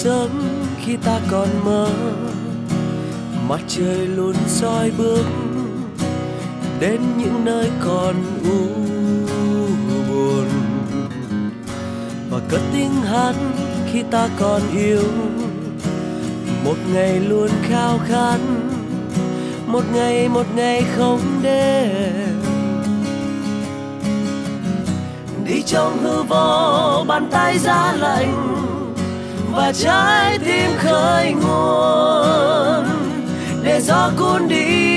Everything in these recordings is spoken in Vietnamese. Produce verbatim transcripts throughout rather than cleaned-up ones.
sớm khi ta còn mơ, mặt trời luôn soi bước đến những nơi còn u buồn, và cất tiếng hát khi ta còn yêu. Một ngày luôn khao khát, một ngày một ngày không đến. Đi trong hư vô bàn tay giá lạnh và trái tim khơi nguồn, để gió cuốn đi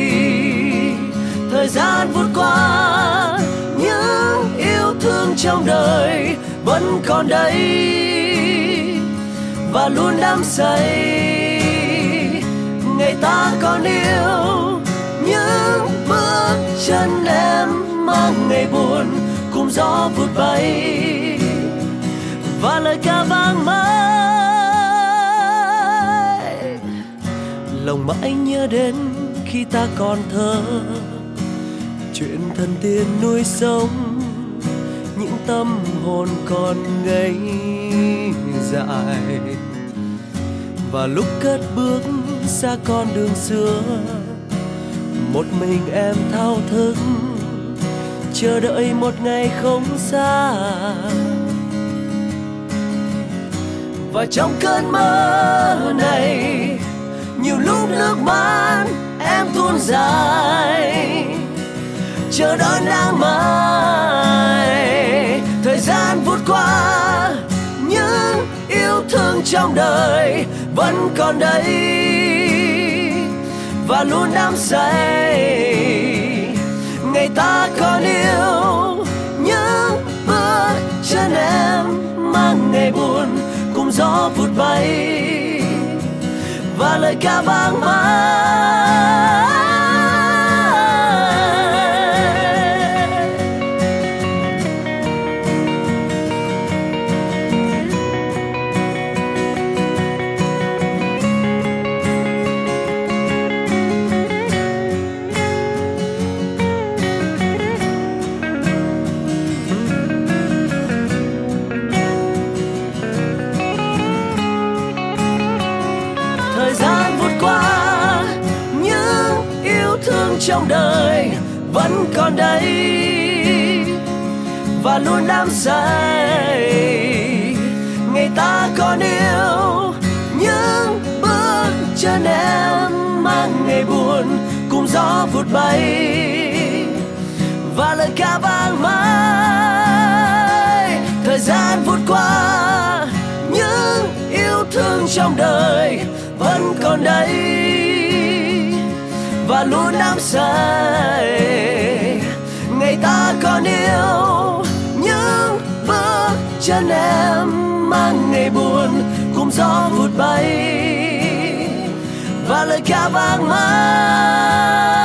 thời gian vút qua. Những yêu thương trong đời vẫn còn đây và luôn đắm say. Ngày ta còn yêu những bước chân em mang ngày buồn cùng gió vút bay, và lời ca vang mãi. Lòng mãi nhớ đến khi ta còn thơ, chuyện thần tiên nuôi sống những tâm hồn còn ngây dại. Và lúc cất bước xa con đường xưa, một mình em thao thức chờ đợi một ngày không xa. Và trong cơn mơ này, nhiều lúc nước mắt em tuôn dài, chờ đón nắng mai. Thời gian vút qua, những yêu thương trong đời vẫn còn đây và luôn đắm say. Ngày ta còn yêu những bước chân em mang ngày buồn cùng gió vút bay, và lời ca vang mãi. Trong đời vẫn còn đây và luôn đắm say. Ngày ta còn yêu những bước chân em mang ngày buồn cùng gió vút bay, và lời ca vang mãi. Thời gian vút qua, những yêu thương trong đời vẫn còn đây và luôn đắm say. Ngày ta còn yêu những bước chân em mang ngày buồn cùng gió vút bay, và lời ca vang mãi.